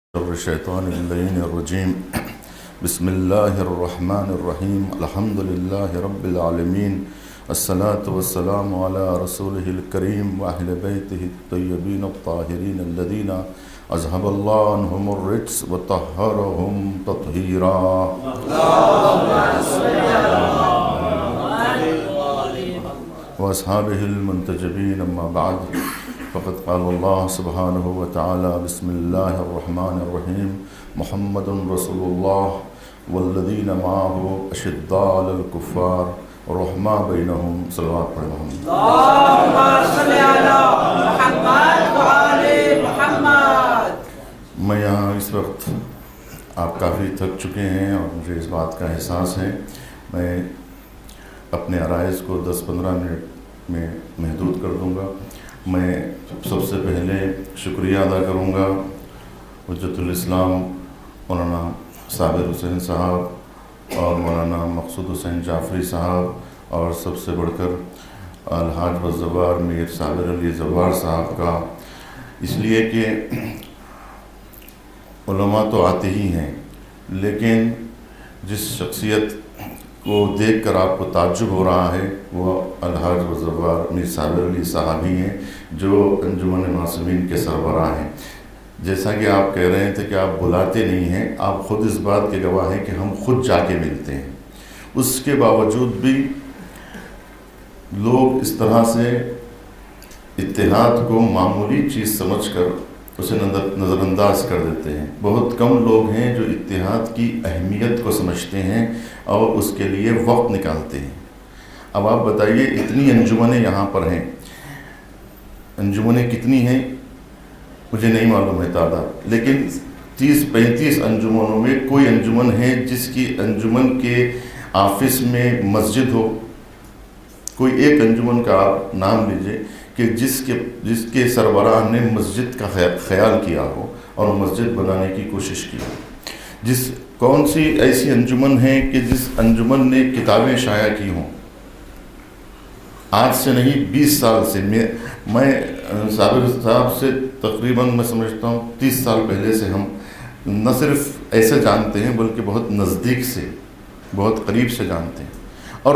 الشیطان اللعین الرجیم بسم اللہ الرحمن الرحیم الحمدللہ رب العالمین الصلاة والسلام علی رسولہ الکریم واہل بیتہ الطیبین الطاہرین الذین اذہب اللہ عنہم الرجس وطہرہم تطہیرا واصحابہ المنتجبین اما بعد فقد قال اللہ سبحانہ وتعالی بسم اللہ الرحمن الرحیم محمد رسول اللہ والذین معه اشداء علی الکفار رحماء بینہم صلوات پڑھیں محمد اللہم صلی علی محمد وعلی محمد۔ میں یہاں اس وقت آپ کافی تھک چکے ہیں اور مجھے اس بات کا احساس ہے، میں اپنے عرائض کو 10-15 منٹ میں محدود کر دوں گا۔ میں سب سے پہلے شکریہ ادا کروں گا حجت الاسلام مولانا صابر حسین صاحب اور مولانا مقصود حسین جعفری صاحب اور سب سے بڑھ کر الحاج والزوار میر صابر علی زوار صاحب کا، اس لیے کہ علماء تو آتے ہی ہیں، لیکن جس شخصیت کو دیکھ کر آپ کو تعجب ہو رہا ہے وہ الحاج والزوار میر صابر علی صاحب ہی ہیں جو انجمن معصومین کے سربراہ ہیں۔ جیسا کہ آپ کہہ رہے تھے کہ آپ بلاتے نہیں ہیں، آپ خود اس بات کے گواہ ہیں کہ ہم خود جا کے ملتے ہیں، اس کے باوجود بھی لوگ اس طرح سے اتحاد کو معمولی چیز سمجھ کر اسے نظر انداز کر دیتے ہیں۔ بہت کم لوگ ہیں جو اتحاد کی اہمیت کو سمجھتے ہیں اور اس کے لیے وقت نکالتے ہیں۔ اب آپ بتائیے اتنی انجمنیں یہاں پر ہیں، انجمنیں کتنی ہیں مجھے نہیں معلوم ہے تعداد، لیکن 30-35 انجمنوں میں کوئی انجمن ہے جس کی انجمن کے آفس میں مسجد ہو؟ کوئی ایک انجمن کا آپ نام لیجئے کہ جس کے سربراہ نے مسجد کا خیال کیا ہو اور مسجد بنانے کی کوشش کی ہو۔ کون سی ایسی انجمن ہے کہ جس انجمن نے کتابیں شائع کی ہوں؟ آج سے نہیں 20 سال سے میں صابر صاحب سے تقریباً میں سمجھتا ہوں 30 سال پہلے سے ہم نہ صرف ایسے جانتے ہیں بلکہ بہت نزدیک سے، بہت قریب سے جانتے ہیں۔ اور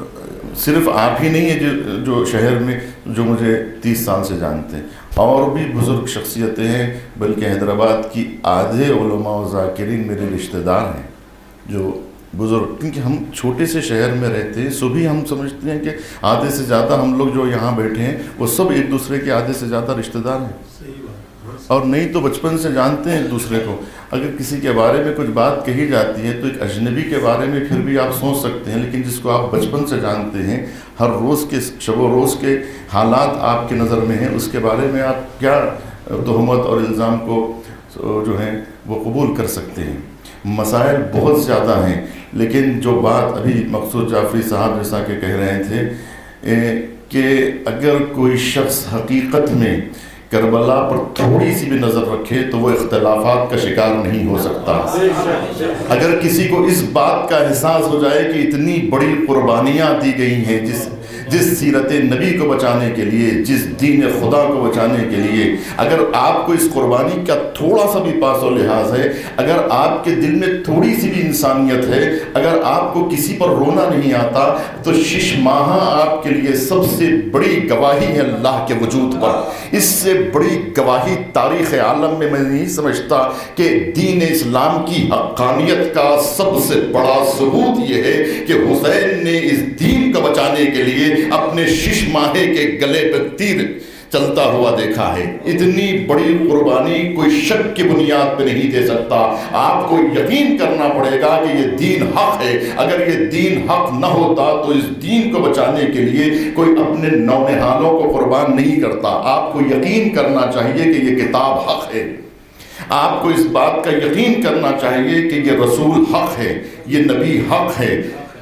صرف آپ ہی نہیں ہیں جو شہر میں جو مجھے 30 سال سے جانتے ہیں، اور بھی بزرگ شخصیتیں ہیں، بلکہ حیدرآباد کی آدھے علماء و ذاکرین میرے رشتہ دار ہیں جو بزرگ، کیونکہ ہم چھوٹے سے شہر میں رہتے ہیں، سو بھی ہم سمجھتے ہیں کہ آدھے سے زیادہ ہم لوگ جو یہاں بیٹھے ہیں وہ سب ایک دوسرے کے آدھے سے زیادہ رشتہ دار ہیں، اور نہیں تو بچپن سے جانتے ہیں ایک دوسرے کو۔ اگر کسی کے بارے میں کچھ بات کہی جاتی ہے تو ایک اجنبی کے بارے میں پھر بھی آپ سوچ سکتے ہیں، لیکن جس کو آپ بچپن سے جانتے ہیں، ہر روز کے شب و روز کے حالات آپ کے نظر میں ہیں، اس کے بارے میں آپ کیا تہمت اور الزام کو جو ہیں وہ قبول کر سکتے ہیں؟ مسائل بہت زیادہ ہیں، لیکن جو بات ابھی مقصود جعفری صاحب جیسا کہ کہہ رہے تھے کہ اگر کوئی شخص حقیقت میں کربلا پر تھوڑی سی بھی نظر رکھے تو وہ اختلافات کا شکار نہیں ہو سکتا۔ اگر کسی کو اس بات کا احساس ہو جائے کہ اتنی بڑی قربانیاں دی گئی ہیں جس سیرت نبی کو بچانے کے لیے، جس دین خدا کو بچانے کے لیے، اگر آپ کو اس قربانی کا تھوڑا سا بھی پاس و لحاظ ہے، اگر آپ کے دل میں تھوڑی سی بھی انسانیت ہے، اگر آپ کو کسی پر رونا نہیں آتا، تو 6 ماہ آپ کے لیے سب سے بڑی گواہی ہے اللہ کے وجود پر۔ اس سے بڑی گواہی تاریخ عالم میں نہیں سمجھتا کہ دین اسلام کی حقانیت کا سب سے بڑا ثبوت یہ ہے کہ حسین نے اس دین کو بچانے کے لیے اپنے 6 ماہے کے گلے پہ تیر چلتا ہوا دیکھا ہے۔ اتنی بڑی قربانی کوئی شک کی بنیاد پہ نہیں دے سکتا، آپ کو یقین کرنا پڑے گا کہ یہ دین حق ہے۔ اگر یہ دین حق نہ ہوتا تو اس دین کو بچانے کے لیے کوئی اپنے نونہالوں کو قربان نہیں کرتا۔ آپ کو یقین کرنا چاہیے کہ یہ کتاب حق ہے، آپ کو اس بات کا یقین کرنا چاہیے کہ یہ رسول حق ہے، یہ نبی حق ہے۔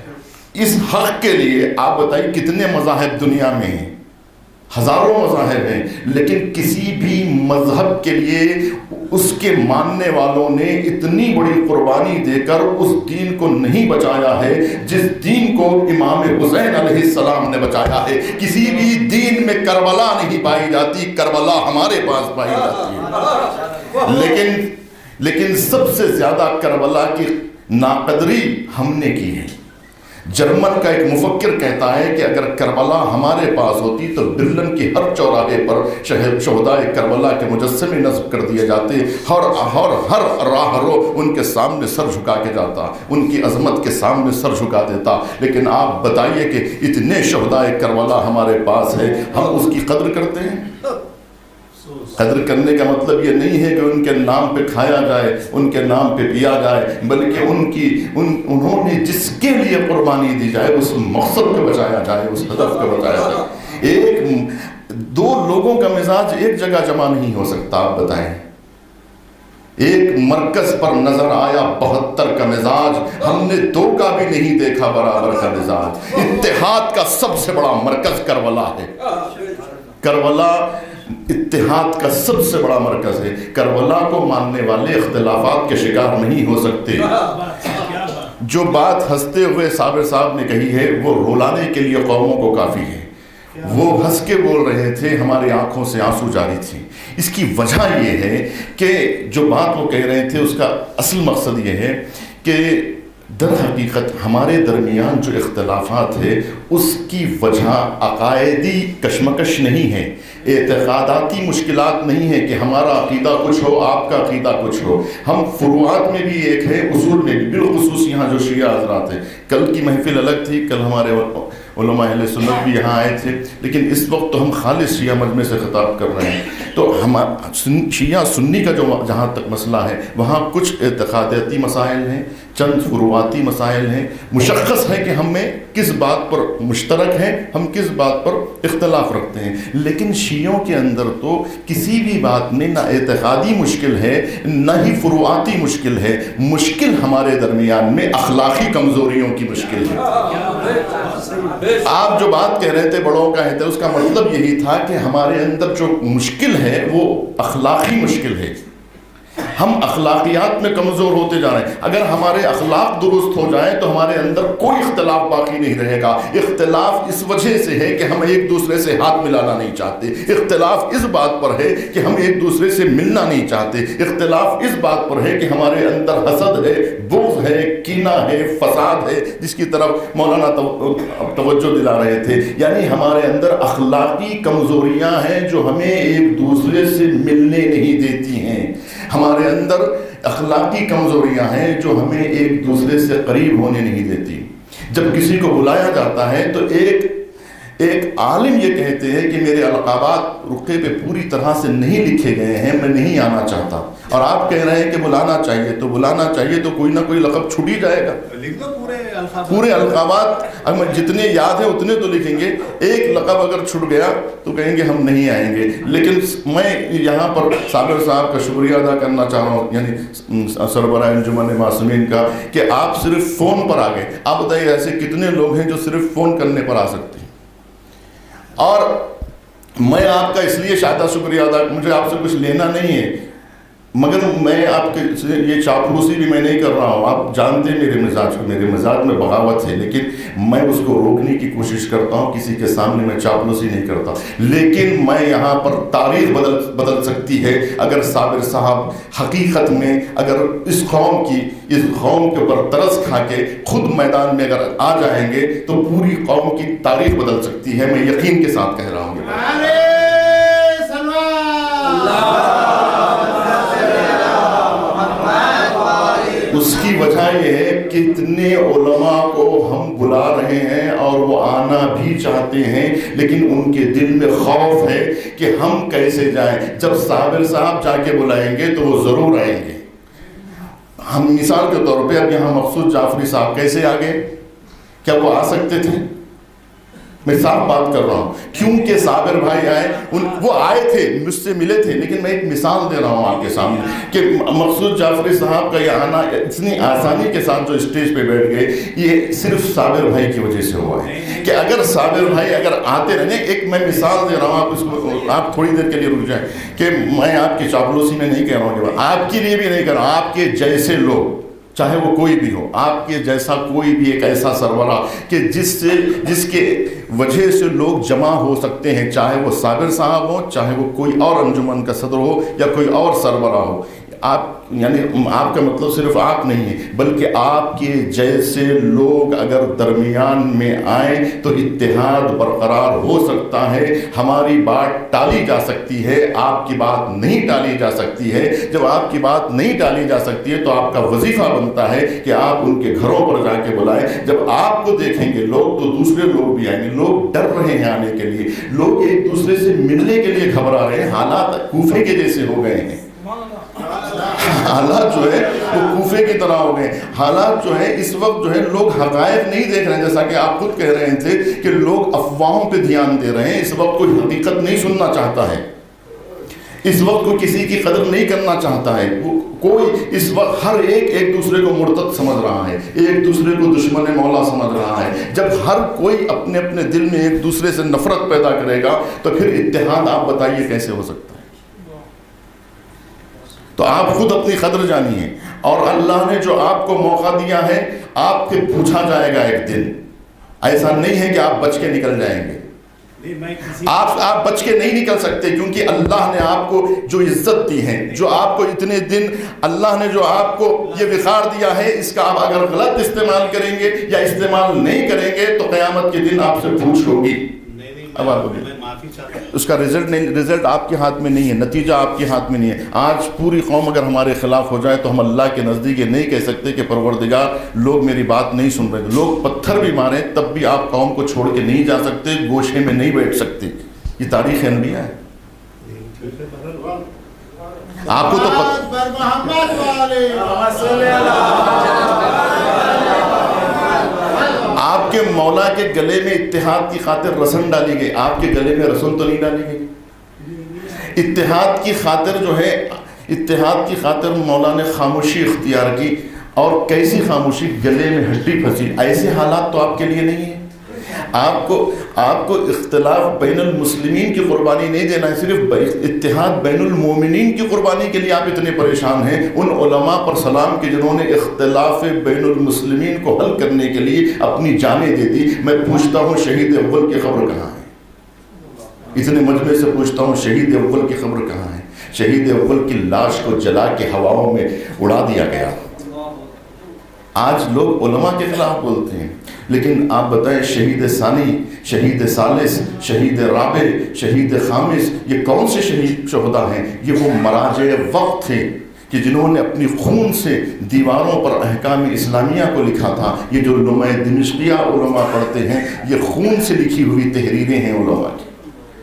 اس حق کے لیے آپ بتائیے کتنے مذاہب دنیا میں ہیں؟ ہزاروں مذاہب ہیں، لیکن کسی بھی مذہب کے لیے اس کے ماننے والوں نے اتنی بڑی قربانی دے کر اس دین کو نہیں بچایا ہے جس دین کو امام حسین علیہ السلام نے بچایا ہے۔ کسی بھی دین میں کربلا نہیں پائی جاتی، کربلا ہمارے پاس پائی جاتی ہے۔ لیکن لیکن سب سے زیادہ کربلا کی ناقدری ہم نے کی ہے۔ جرمن کا ایک مفکر کہتا ہے کہ اگر کربلا ہمارے پاس ہوتی تو برلن کی ہر چوراہے پر شہدائے کربلا کے مجسمے نصب کر دیے جاتے، ہر راہرو ان کے سامنے سر جھکا کے جاتا، ان کی عظمت کے سامنے سر جھکا دیتا۔ لیکن آپ بتائیے کہ اتنے شہدائے کربلا ہمارے پاس ہے، ہم اس کی قدر کرتے ہیں؟ قدر کرنے کا مطلب یہ نہیں ہے کہ ان کے نام پہ کھایا جائے، ان کے نام پہ پیا جائے، بلکہ انہوں نے جس کے لیے قربانی دی جائے اس مقصد پہ بچایا جائے، اس ہدف پہ بچایا جائے۔ دو لوگوں کا مزاج ایک جگہ جمع نہیں ہو سکتا۔ آپ بتائیں، ایک مرکز پر نظر آیا 72 کا مزاج، ہم نے 2 کا بھی نہیں دیکھا برابر کا مزاج۔ اتحاد کا سب سے بڑا مرکز کربلا ہے۔ کربلا اتحاد کا سب سے بڑا مرکز ہے۔ کربلا کو ماننے والے اختلافات کے شکار نہیں ہو سکتے۔ جو بات ہنستے ہوئے صابر صاحب نے کہی ہے وہ رولانے کے لیے قوموں کو کافی ہے۔ وہ ہنس کے بول رہے تھے، ہماری آنکھوں سے آنسو جاری تھی۔ اس کی وجہ یہ ہے کہ جو بات وہ کہہ رہے تھے اس کا اصل مقصد یہ ہے کہ در حقیقت ہمارے درمیان جو اختلافات ہے اس کی وجہ عقائدی کشمکش نہیں ہے، اعتقاداتی مشکلات نہیں ہے کہ ہمارا عقیدہ کچھ ہو، آپ کا عقیدہ کچھ ہو۔ ہم فروعات میں بھی ایک ہے، اصول میں بھی، بالخصوص یہاں جو شیعہ حضرات ہیں۔ کل کی محفل الگ تھی، کل ہمارے علماء اہل سنت بھی یہاں آئے تھے، لیکن اس وقت تو ہم خالص شیعہ مجمع سے خطاب کر رہے ہیں۔ تو شیعہ سنی کا جو جہاں تک مسئلہ ہے وہاں کچھ اعتقاداتی مسائل ہیں، چند فروعاتی مسائل ہیں۔ مشخص ہے کہ ہمیں کس بات پر مشترک ہیں، ہم کس بات پر اختلاف رکھتے ہیں، لیکن شیعوں کے اندر تو کسی بھی بات میں نہ اعتقادی مشکل ہے نہ ہی فروعاتی مشکل ہے، مشکل ہمارے درمیان میں اخلاقی کمزوریوں کی مشکل ہے۔ آپ جو بات کہہ رہے تھے بڑوں کا ہے، اس کا مطلب یہی تھا کہ ہمارے اندر جو مشکل ہے وہ اخلاقی مشکل ہے۔ ہم اخلاقیات میں کمزور ہوتے جا رہے ہیں۔ اگر ہمارے اخلاق درست ہو جائیں تو ہمارے اندر کوئی اختلاف باقی نہیں رہے گا۔ اختلاف اس وجہ سے ہے کہ ہم ایک دوسرے سے ہاتھ ملانا نہیں چاہتے، اختلاف اس بات پر ہے کہ ہم ایک دوسرے سے ملنا نہیں چاہتے، اختلاف اس بات پر ہے کہ ہمارے اندر حسد ہے، بغض ہے، کینہ ہے، فساد ہے، جس کی طرف مولانا توجہ دلا رہے تھے۔ یعنی ہمارے اندر اخلاقی کمزوریاں ہیں جو ہمیں ایک دوسرے سے ملنے نہیں دیتی ہیں۔ ہمارے اندر اخلاقی کمزوریاں ہیں جو ہمیں ایک دوسرے سے قریب ہونے نہیں دیتی۔ جب کسی کو بلایا جاتا ہے تو ایک عالم یہ کہتے ہیں کہ میرے القابات رقعے پہ پوری طرح سے نہیں لکھے گئے ہیں، میں نہیں آنا چاہتا، اور آپ کہہ رہے ہیں کہ بلانا چاہیے تو کوئی نہ کوئی لقب چھوٹ ہی جائے گا۔ پورے القابات جتنے یاد ہیں اتنے تو لکھیں گے، ایک لقب اگر چھوٹ گیا تو کہیں گے ہم نہیں آئیں گے۔ لیکن میں یہاں پر صابر صاحب کا شکریہ ادا کرنا چاہ رہا ہوں، یعنی سربراہ انجمن معصومین کا، کہ آپ صرف فون پر آ گئے۔ آپ بتائیے ایسے کتنے لوگ ہیں جو صرف فون کرنے پر آ سکتے ہیں؟ اور میں آپ کا اس لیے شاید شکریہ ادا، مجھے آپ سے کچھ لینا نہیں ہے، مگر میں آپ کے یہ چاپلوسی بھی میں نہیں کر رہا ہوں۔ آپ جانتے ہیں میرے مزاج میں بغاوت ہے، لیکن میں اس کو روکنے کی کوشش کرتا ہوں، کسی کے سامنے میں چاپلوسی نہیں کرتا۔ لیکن میں یہاں پر تاریخ بدل سکتی ہے اگر صابر صاحب حقیقت میں اگر اس قوم کے اوپر ترس کھا کے خود میدان میں اگر آ جائیں گے تو پوری قوم کی تاریخ بدل سکتی ہے۔ میں یقین کے ساتھ کہہ رہا ہوں۔ اس کی وجہ یہ ہے کہ اتنے علماء کو ہم بلا رہے ہیں اور وہ آنا بھی چاہتے ہیں، لیکن ان کے دل میں خوف ہے کہ ہم کیسے جائیں۔ جب صابر صاحب جا کے بلائیں گے تو وہ ضرور آئیں گے۔ ہم مثال کے طور پہ اب یہاں مقصود جعفری صاحب کیسے آ گئے؟ کیا وہ آ سکتے تھے؟ میں صاف بات کر رہا ہوں، کیونکہ صابر بھائی آئے، وہ آئے تھے، مجھ سے ملے تھے، لیکن میں ایک مثال دے رہا ہوں آپ کے سامنے کہ مقصود جعفری صاحب کا یہ آنا اتنی آسانی کے ساتھ جو اسٹیج پہ بیٹھ گئے، یہ صرف صابر بھائی کی وجہ سے ہوا ہے کہ اگر صابر بھائی اگر آتے رہنے، ایک میں مثال دے رہا ہوں، آپ اس کو آپ تھوڑی دیر کے لیے رک جائیں کہ میں آپ کی چاپلوسی میں نہیں کہہ رہا ہوں، آپ کے لیے بھی نہیں کہہ رہا ہوں، آپ کے جیسے لوگ چاہے وہ کوئی بھی ہو، آپ کے جیسا کوئی بھی ایک ایسا سربراہ کہ جس کے وجہ سے لوگ جمع ہو سکتے ہیں، چاہے وہ صابر صاحب ہو، چاہے وہ کوئی اور انجمن کا صدر ہو یا کوئی اور سربراہ ہو، آپ یعنی آپ کا مطلب صرف آپ نہیں ہے، بلکہ آپ کے جیسے لوگ اگر درمیان میں آئیں تو اتحاد برقرار ہو سکتا ہے، ہماری بات ٹالی جا سکتی ہے، آپ کی بات نہیں ٹالی جا سکتی ہے۔ جب آپ کی بات نہیں ٹالی جا سکتی ہے تو آپ کا وظیفہ بنتا ہے کہ آپ ان کے گھروں پر جا کے بلائیں۔ جب آپ کو دیکھیں گے لوگ تو دوسرے لوگ بھی آئیں گے۔ لوگ ڈر رہے ہیں آنے کے لیے، لوگ ایک دوسرے سے ملنے کے لیے گھبرا رہے ہیں، حالات کوفے کے جیسے ہو گئے ہیں۔ حالات جو ہے وہ کوفے کی طرح ہو گئے۔ حالات جو ہے اس وقت جو ہے لوگ حقائق نہیں دیکھ رہے ہیں، جیسا کہ آپ خود کہہ رہے تھے کہ لوگ افواہوں پہ دھیان دے رہے ہیں۔ اس وقت کوئی حقیقت نہیں سننا چاہتا ہے، اس وقت کوئی کسی کی قدر نہیں کرنا چاہتا ہے۔ کوئی اس وقت ہر ایک دوسرے کو مرتد سمجھ رہا ہے، ایک دوسرے کو دشمن مولا سمجھ رہا ہے۔ جب ہر کوئی اپنے اپنے دل میں ایک دوسرے سے نفرت پیدا کرے گا تو پھر اتحاد آپ بتائیے کیسے ہو سکتا ہے؟ تو آپ خود اپنی قدر جانیے، اور اللہ نے جو آپ کو موقع دیا ہے آپ کے پوچھا جائے گا ایک دن۔ ایسا نہیں ہے کہ آپ بچ کے نکل جائیں گے، آپ بچ کے نہیں نکل سکتے، کیونکہ اللہ نے آپ کو جو عزت دی ہے، جو آپ کو اتنے دن اللہ نے جو آپ کو یہ وقار دیا ہے، اس کا آپ اگر غلط استعمال کریں گے یا استعمال نہیں کریں گے تو قیامت کے دن آپ سے پوچھ ہوگی۔ اب آپ اس کا رزلٹ آپ کے ہاتھ میں نہیں ہے، نتیجہ آپ کے ہاتھ میں نہیں ہے۔ آج پوری قوم اگر ہمارے خلاف ہو جائے تو ہم اللہ کے نزدیک یہ نہیں کہہ سکتے کہ پروردگار لوگ میری بات نہیں سن رہے، لوگ پتھر بھی ماریں تب بھی آپ قوم کو چھوڑ کے نہیں جا سکتے، گوشے میں نہیں بیٹھ سکتے۔ یہ تاریخ انبیاء ہے۔ آپ کو تو آپ کے مولا کے گلے میں اتحاد کی خاطر رسن ڈالی گئی، آپ کے گلے میں رسن تو نہیں ڈالی گئی۔ اتحاد کی خاطر جو ہے، اتحاد کی خاطر مولا نے خاموشی اختیار کی، اور کیسی خاموشی؟ گلے میں ہڈی پھنسی۔ ایسے حالات تو آپ کے لیے نہیں ہیں۔ آپ کو اختلاف بین المسلمین کی قربانی نہیں دینا ہے، صرف اتحاد بین المومنین کی قربانی کے لیے آپ اتنے پریشان ہیں۔ ان علماء پر سلام کہ جنہوں نے اختلاف بین المسلمین کو حل کرنے کے لیے اپنی جانیں دے دی۔ میں پوچھتا ہوں شہید اول کی قبر کہاں ہے؟ اتنے مجمع سے پوچھتا ہوں شہید اول کی قبر کہاں ہے؟ شہید اول کی لاش کو جلا کے ہواؤں میں اڑا دیا گیا۔ آج لوگ علماء کے خلاف بولتے ہیں، لیکن آپ بتائیں شہید ثانی، شہید ثالث، شہید رابع، شہید خامس، یہ کون سے شہید شہداء ہیں؟ یہ وہ مراجع وقت تھے کہ جنہوں نے اپنی خون سے دیواروں پر احکام اسلامیہ کو لکھا تھا۔ یہ جو علماء دمشقیہ علماء پڑھتے ہیں، یہ خون سے لکھی ہوئی تحریریں ہیں علماء کی۔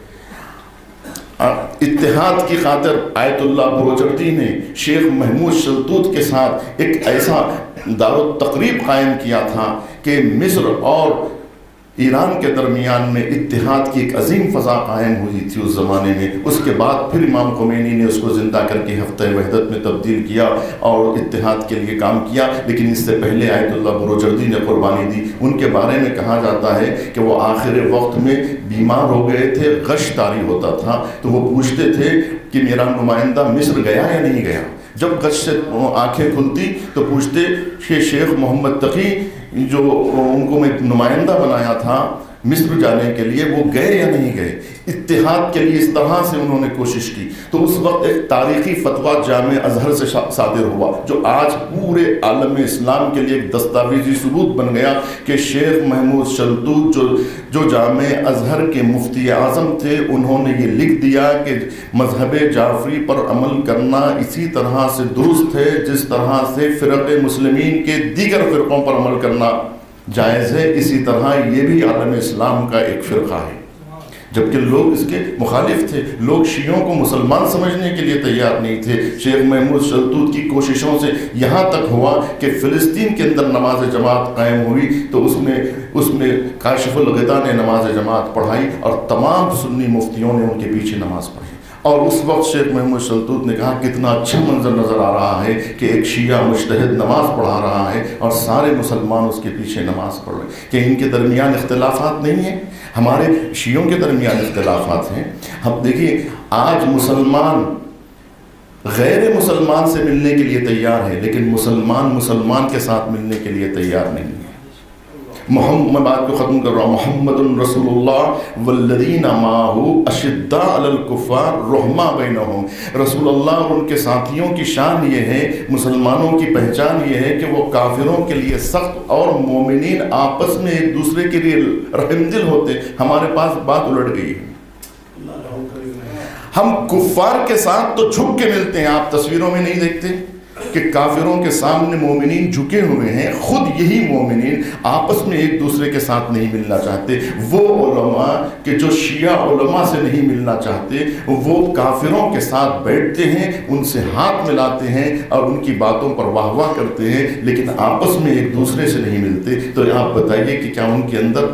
اتحاد کی خاطر آیت اللہ بروجردی نے شیخ محمود شلتوت کے ساتھ ایک ایسا دارالتقریب قائم کیا تھا کہ مصر اور ایران کے درمیان میں اتحاد کی ایک عظیم فضا قائم ہوئی تھی اس زمانے میں۔ اس کے بعد پھر امام خمینی نے اس کو زندہ کر کے ہفتہ وحدت میں تبدیل کیا اور اتحاد کے لیے کام کیا، لیکن اس سے پہلے آیت اللہ بروجردی نے قربانی دی۔ ان کے بارے میں کہا جاتا ہے کہ وہ آخر وقت میں بیمار ہو گئے تھے، غش طاری ہوتا تھا، تو وہ پوچھتے تھے کہ میرا نمائندہ مصر گیا یا نہیں گیا۔ جب غش سے آنکھیں کھلتی تو پوچھتے کہ شیخ محمد تقی جو ان کو میں نمائندہ بنایا تھا مصر جانے کے لیے، وہ گئے یا نہیں گئے۔ اتحاد کے لیے اس طرح سے انہوں نے کوشش کی۔ تو اس وقت ایک تاریخی فتویٰ جامع ازہر سے صادر ہوا، جو آج پورے عالم اسلام کے لیے ایک دستاویزی ثبوت بن گیا کہ شیخ محمود شلتوت جو جامع ازہر کے مفتی اعظم تھے، انہوں نے یہ لکھ دیا کہ مذہب جعفری پر عمل کرنا اسی طرح سے درست ہے جس طرح سے فرق مسلمین کے دیگر فرقوں پر عمل کرنا جائز ہے، اسی طرح یہ بھی عالم اسلام کا ایک فرقہ ہے۔ جبکہ لوگ اس کے مخالف تھے، لوگ شیعوں کو مسلمان سمجھنے کے لیے تیار نہیں تھے۔ شیخ محمود شلتوت کی کوششوں سے یہاں تک ہوا کہ فلسطین کے اندر نماز جماعت قائم ہوئی تو اس میں کاشف الغطا نے نماز جماعت پڑھائی اور تمام سنی مفتیوں نے ان کے پیچھے نماز پڑھی۔ اور اس وقت شیخ محمود شلتوت نے کہا کتنا اچھا منظر نظر آ رہا ہے کہ ایک شیعہ مجتہد نماز پڑھا رہا ہے اور سارے مسلمان اس کے پیچھے نماز پڑھ رہے ہیں۔ کہ ان کے درمیان اختلافات نہیں ہیں؟ ہمارے شیعوں کے درمیان اختلافات ہیں۔ ہم دیکھیے آج مسلمان غیر مسلمان سے ملنے کے لیے تیار ہے، لیکن مسلمان کے ساتھ ملنے کے لیے تیار نہیں ہے۔ میں بات کو ختم کر رہا ہوں. محمد رسول اللہ والذین معہ اشداء علی الکفار رحماء بینہم. رسول اللہ اور ان کے ساتھیوں کی شان یہ ہے، مسلمانوں کی پہچان یہ ہے کہ وہ کافروں کے لیے سخت اور مومنین آپس میں ایک دوسرے کے لیے رحم دل ہوتے. ہمارے پاس بات الٹ گئی ہے. ہم کفار کے ساتھ تو جھک کے ملتے ہیں. آپ تصویروں میں نہیں دیکھتے کہ کافروں کے سامنے مومنین جھکے ہوئے ہیں. خود یہی مومنین آپس میں ایک دوسرے کے ساتھ نہیں ملنا چاہتے. وہ علماء کہ جو شیعہ علماء سے نہیں ملنا چاہتے وہ کافروں کے ساتھ بیٹھتے ہیں، ان سے ہاتھ ملاتے ہیں اور ان کی باتوں پر واہ واہ کرتے ہیں، لیکن آپس میں ایک دوسرے سے نہیں ملتے. تو آپ بتائیے کہ کیا ان کے اندر،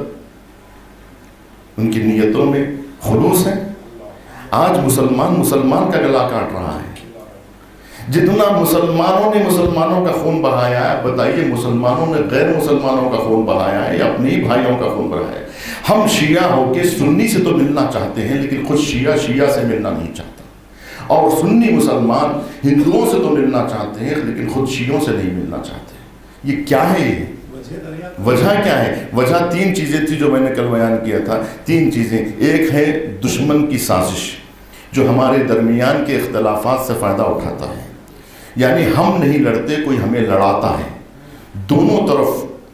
ان کی نیتوں میں خلوص ہے؟ آج مسلمان کا گلا کاٹ رہا ہے. جتنا مسلمانوں نے مسلمانوں کا خون بہایا ہے، بتائیے مسلمانوں نے غیر مسلمانوں کا خون بہایا ہے یا اپنے ہی بھائیوں کا خون بہایا ہے؟ ہم شیعہ ہو کے سنی سے تو ملنا چاہتے ہیں، لیکن خود شیعہ سے ملنا نہیں چاہتا. اور سنی مسلمان ہندوؤں سے تو ملنا چاہتے ہیں، لیکن خود شیعوں سے نہیں ملنا چاہتے. یہ کیا ہے؟ یہ وجہ کیا ہے؟ وجہ 3 چیزیں تھی جو میں نے کل بیان کیا تھا. 3 چیزیں. ایک ہے دشمن کی سازش جو ہمارے درمیان کے اختلافات سے فائدہ اٹھاتا ہے. یعنی ہم نہیں لڑتے، کوئی ہمیں لڑاتا ہے، دونوں طرف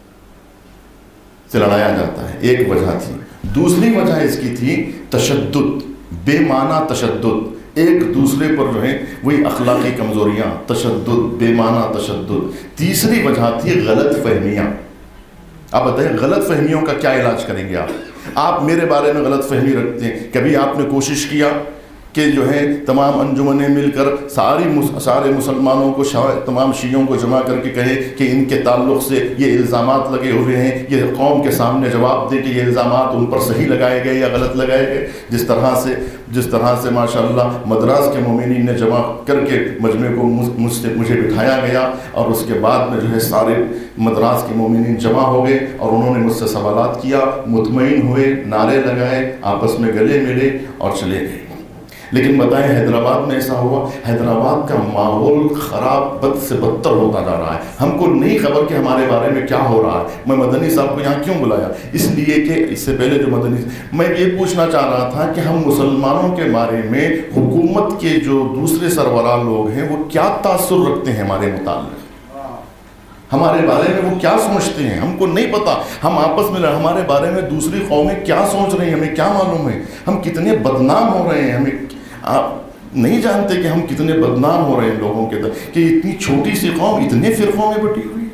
سے لڑایا جاتا ہے. ایک وجہ تھی. دوسری وجہ اس کی تھی تشدد، بے معنی تشدد، ایک دوسرے پر جو ہے وہی اخلاقی کمزوریاں، تشدد، بے معنی تشدد. تیسری وجہ تھی غلط فہمیاں. آپ بتائیں غلط فہمیوں کا کیا علاج کریں گے؟ آپ میرے بارے میں غلط فہمی رکھتے ہیں. کبھی آپ نے کوشش کیا کہ جو ہے تمام انجمنیں مل کر سارے مسلمانوں کو، تمام شیعوں کو جمع کر کے کہے کہ ان کے تعلق سے یہ الزامات لگے ہوئے ہیں، یہ قوم کے سامنے جواب دے کہ یہ الزامات ان پر صحیح لگائے گئے یا غلط لگائے گئے؟ جس طرح سے ماشاءاللہ مدراس کے مومنین نے جمع کر کے مجمع کو مجھے بٹھایا گیا، اور اس کے بعد میں جو ہے سارے مدراس کے مومنین جمع ہو گئے اور انہوں نے مجھ سے سوالات کیا، مطمئن ہوئے، نعرے لگائے، آپس میں گلے ملے اور چلے گئے. لیکن بتائیں حیدرآباد میں ایسا ہوا؟ حیدرآباد کا ماحول خراب، بد سے بدتر ہوتا جا رہا ہے. ہم کو نہیں خبر کہ ہمارے بارے میں کیا ہو رہا ہے. میں مدنی صاحب کو یہاں کیوں بلایا؟ اس لیے کہ اس سے پہلے جو میں یہ پوچھنا چاہ رہا تھا کہ ہم مسلمانوں کے بارے میں حکومت کے جو دوسرے سربراہ لوگ ہیں وہ کیا تاثر رکھتے ہیں ہمارے متعلق، ہمارے بارے میں وہ کیا سوچتے ہیں؟ ہم کو نہیں پتا. ہم آپس میں ہمارے بارے میں دوسری قومیں کیا سوچ رہی ہیں ہمیں کیا معلوم ہے؟ ہم کتنے بدنام ہو رہے ہیں، ہمیں آپ نہیں جانتے کہ ہم کتنے بدنام ہو رہے ہیں لوگوں کے در کہ اتنی چھوٹی سی قوم اتنے فرقوں میں بٹی ہوئی،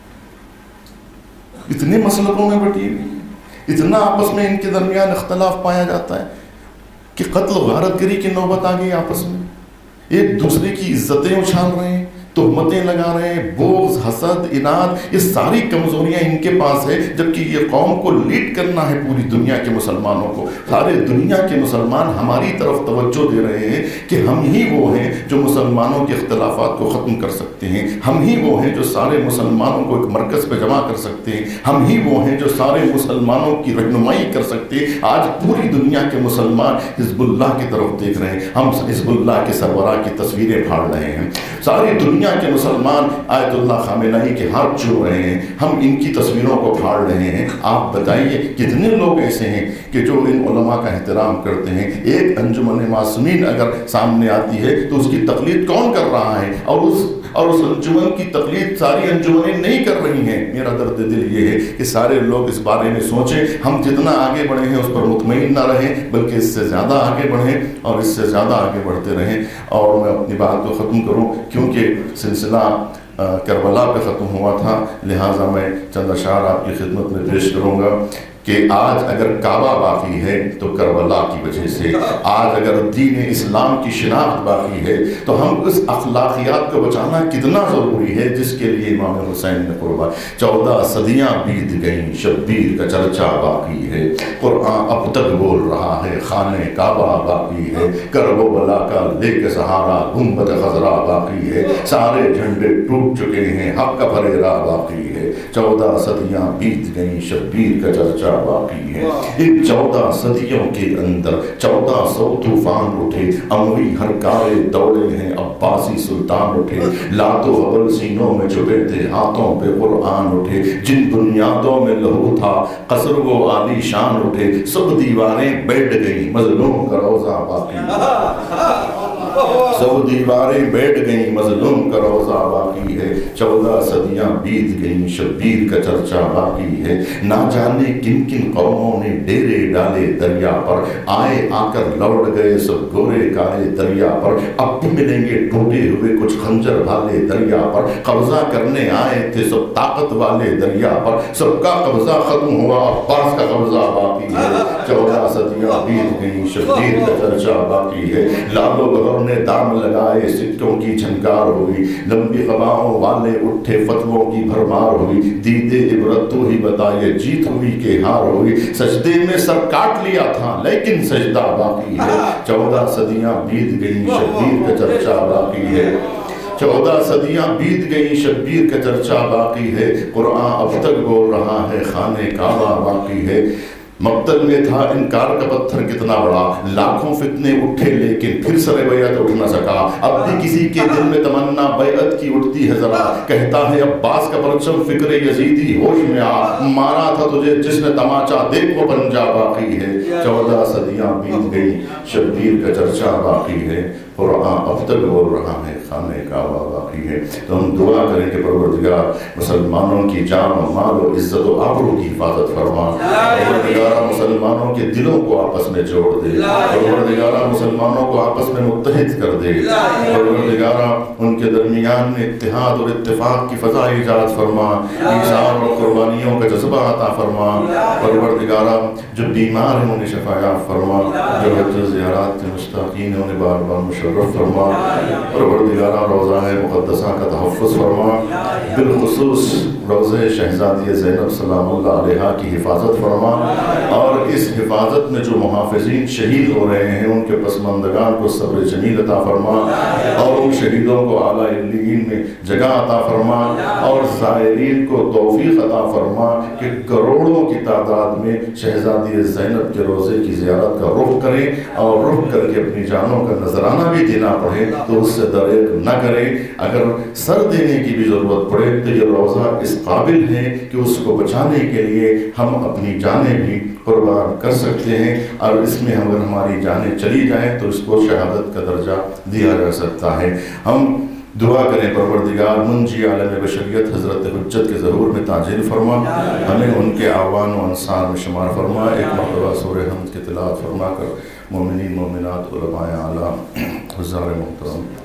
اتنے مسلکوں میں بٹی ہوئی، اتنا آپس میں ان کے درمیان اختلاف پایا جاتا ہے کہ قتل و غارت گری کی نوبت آ گئی. آپس میں ایک دوسرے کی عزتیں اچھال رہے ہیں، تہمتیں لگا رہے ہیں، بغض، حسد، اناد، یہ ساری کمزوریاں ان کے پاس ہے. جبکہ یہ قوم کو لیڈ کرنا ہے پوری دنیا کے مسلمانوں کو. سارے دنیا کے مسلمان ہماری طرف توجہ دے رہے ہیں کہ ہم ہی وہ ہیں جو مسلمانوں کے اختلافات کو ختم کر سکتے ہیں، ہم ہی وہ ہیں جو سارے مسلمانوں کو ایک مرکز پہ جمع کر سکتے ہیں، ہم ہی وہ ہیں جو سارے مسلمانوں کی رہنمائی کر سکتے ہیں. آج پوری دنیا کے مسلمان حزب اللہ کی طرف دیکھ رہے ہیں. ہم حزب اللہ کے سربراہ کی تصویریں پھاڑ رہے ہیں. ساری دنیا کے مسلمان آیت اللہ خامنہئی کے ہاتھ چھو رہے ہیں. ہم ان کی تصویروں کو پھاڑ رہے ہیں. آپ بتائیے کتنے لوگ ایسے ہیں کہ جو ان علماء کا احترام کرتے ہیں؟ ایک انجمن معصومین اگر سامنے آتی ہے تو اس کی تقلید کون کر رہا ہے؟ اور اس انجمن کی تقلید ساری انجمنیں نہیں کر رہی ہیں. میرا درد دل یہ ہے کہ سارے لوگ اس بارے میں سوچیں. ہم جتنا آگے بڑھے ہیں اس پر مطمئن نہ رہیں، بلکہ اس سے زیادہ آگے بڑھیں اور اس سے زیادہ آگے بڑھتے رہیں. اور میں اپنی بات کو ختم کروں کیونکہ سلسلہ کربلا پہ ختم ہوا تھا، لہٰذا میں چند اشعار آپ کی خدمت میں پیش کروں گا کہ آج اگر کعبہ باقی ہے تو کربلا کی وجہ سے، آج اگر دین اسلام کی شناخت باقی ہے تو ہم اس اخلاقیات کو بچانا کتنا ضروری ہے جس کے لیے امام حسین نے قربان. 14 صدیاں بیت گئیں، شبیر کا چرچا باقی ہے، قرآن اب تک بول رہا ہے، خانہ کعبہ باقی ہے، کرب و بلا کا لے کے سہارا گنبد خضرا باقی ہے، سارے جھنڈے ٹوٹ چکے ہیں، حق کا پھریرا باقی ہے. 14 صدیاں بیت گئیں، شبیر کا چرچا चर्चा बाकी है। इन 14 सदियों के अंदर 1400 तूफान उठे, अमवी हर कारे दौड़े हैं, अब्बासी सुल्तान उठे, लातो हबल सीनों में छुपे थे, हाथों पे कुरान उठे, जिन बुनियादों में लहू था कसर वो आली शान उठे, सब दीवारें बैठ गई मजलूम का रोजा बाकी, सब दीवारें बैठ गई मजलूम का रोजा बाकी है। 14 सदियां बीत गई शब्बीर का चर्चा बाकी है। ना जाने किन किन कौमों ने डेरे डाले दरिया पर, आए आकर लौट गए सब गोरे काले दरिया पर, अब भी मिलेंगे टूटे हुए कुछ खंजर वाले दरिया पर, कब्जा करने आए थे सब ताकत वाले दरिया पर, सबका कब्जा खत्म हुआ अब्बास का कब्जा बाकी है। 14 सदियां बीत गई शब्बीर का चर्चा बाकी है। लालो गहर ने दाम लगाए सिक्कों की झनकार हुई, लंबी खबाओं वाले उठे फतवों की भरमार हुई, दीदे इबरत तू ही बताए जीत हुई के हार हुई, सजदे में सर काट लिया था लेकिन सजदा बाकी है। 14 सदियां बीत गई शब्बीर का चर्चा बाकी है। 14 सदियां बीत गई शब्बीर का चर्चा बाकी है। कुरान अब तक बोल रहा है खाने काबा बाकी है। मक्तल में था इनकार का पत्थर कितना बड़ा, लाखों फितने उठे लेकिन फिर सरे बैअत उठ न सका, अब भी किसी के दिल में तमन्ना बैअत की उठती है जरा, कहता है अब्बास का परचम फिक्र यजीदी होश में आ, मारा था तुझे जिसने तमाचा देख वो पंजा बाकी है। 14 सदियां बीत गई शब्बीर का चर्चा बाकी है। कुरान अब तक बोल रहा है खाने काबा बाकी है। तो हम दुआ करें कि परवरदिगार मुसलमानों की जान और माल और इज्जत और आबरू की हिफाजत फरमा, परवरदिगार मुसलमानों के दिलों को आपस में जोड़ दे, परवरदिगार मुसलमानों को आपस में मुत्तहिद कर दे, परवरदिगार उनके दरमियान में इत्तेहाद और इत्तेफाक की फ़ज़ा ईजाद फरमा, ईसार और कुर्बानियों का जज्बा अता फरमा, परवरदिगार जो बीमार हैं उन्हें शफ़ाया फरमा, जो हज ज़ियारत के मुश्ताक़ीन हैं उन्हें बार बार मुशर्रफ फरमा, परवरदिगार रोज़ा मुक़द्दसा का तहफ़्फ़ुज़ फरमा, बिलख़ुसूस रोज़े शहज़ादी ज़ैनब सलामुल्लाह अलैहा की हिफाजत फरमा, और इस हिफाजत में जो मुहाफ़िज़ीन शहीद हो रहे हैं उनके पसमंदगान को सब्र जमील अता फरमा, और उन शहीदों को आला इल्लीयीन में जगह अता फरमा, और ज़ायरीन को तौफ़ीक़ अता फरमा कि करोड़ों की तादाद में शहज़ादी ज़ैनब के रोज़े की ज़ियारत का रुख करें, और रुख करके अपनी जानों का नजराना भी देना पड़े तो उससे दरेक न करें। अगर सर देने की भी ज़रूरत पड़े तो ये रोज़ा इस काबिल है कि उसको बचाने के लिए हम अपनी जानें भी कुर्बान कर सकते हैं, और इसमें अगर हमारी जानें चली जाएं तो इसको शहादत का दर्जा दिया जा सकता है। हम दुआ करें परवरदिगार मुंजी आलम बशरियत हज़रत हुज्जत के ज़हूर में ताजिल फरमा, हमें उनके आवान व अंसार में शुमार फरमा। एक मरतबा सूरह हमद की तिलावत फरमा कर मोमिनीन मोमिनात उलमाए आला हुज़्ज़ार मोहतरम